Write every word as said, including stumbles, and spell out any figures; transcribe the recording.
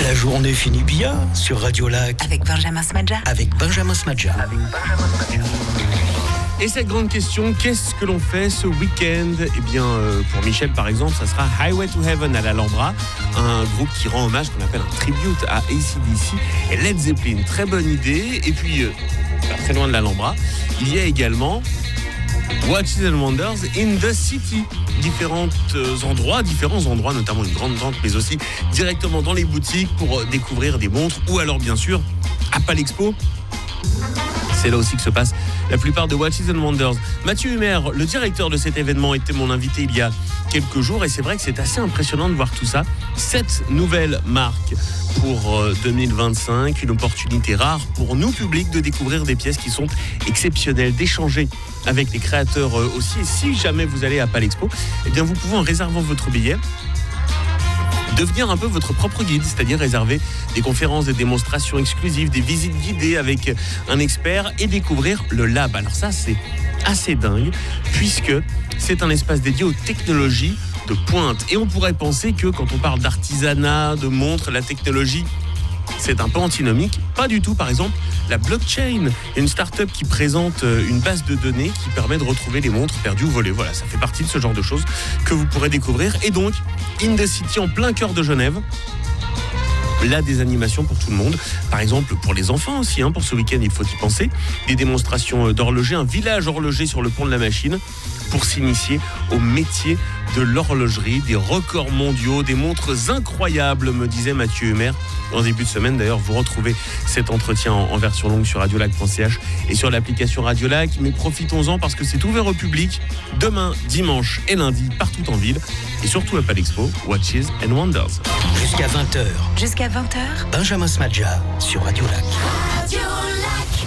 La journée finit bien sur Radio Lac. Avec Benjamin Smadja. Avec Benjamin Smadja. Avec Benjamin Smadja. Et cette grande question, qu'est-ce que l'on fait ce week-end ? Eh bien, euh, pour Michel, par exemple, ça sera Highway to Heaven à l'Alhambra, un groupe qui rend hommage, qu'on appelle un tribute à A C D C et Led Zeppelin. Très bonne idée. Et puis, euh, pas très loin de l'Alhambra, il y a également Watches and Wonders in the City. Différents endroits, différents endroits, notamment une grande vente, mais aussi directement dans les boutiques pour découvrir des montres, ou alors bien sûr à Palexpo. C'est là aussi que se passe la plupart de Watches and Wonders. Mathieu Humer, le directeur de cet événement, était mon invité il y a quelques jours et c'est vrai que c'est assez impressionnant de voir tout ça. Sept nouvelles marques pour deux mille vingt-cinq, une opportunité rare pour nous, public, de découvrir des pièces qui sont exceptionnelles, d'échanger avec les créateurs aussi. Et si jamais vous allez à Palexpo, eh bien vous pouvez, en réservant votre billet, devenir un peu votre propre guide, c'est-à-dire réserver des conférences, des démonstrations exclusives, des visites guidées avec un expert et découvrir le lab. Alors ça, c'est assez dingue puisque c'est un espace dédié aux technologies de pointe. Et on pourrait penser que quand on parle d'artisanat, de montres, la technologie, c'est un peu antinomique. Pas du tout. Par exemple, la blockchain, une start-up qui présente une base de données qui permet de retrouver les montres perdues ou volées. Voilà, ça fait partie de ce genre de choses que vous pourrez découvrir. Et donc, in the City, en plein cœur de Genève, là, des animations pour tout le monde. Par exemple, pour les enfants aussi, hein, pour ce week-end, il faut y penser. Des démonstrations d'horloger, un village horloger sur le pont de la Machine pour s'initier au métier de l'horlogerie, des records mondiaux, des montres incroyables, me disait Mathieu Humer. En début de semaine, d'ailleurs, vous retrouvez cet entretien en, en version longue sur radiolac point c h et sur l'application Radiolac. Mais profitons-en parce que c'est ouvert au public demain, dimanche et lundi, partout en ville. Et surtout à Palexpo, Watches and Wonders. Jusqu'à vingt heures. Jusqu'à vingt heures. Benjamin Smadja sur Radio Lac.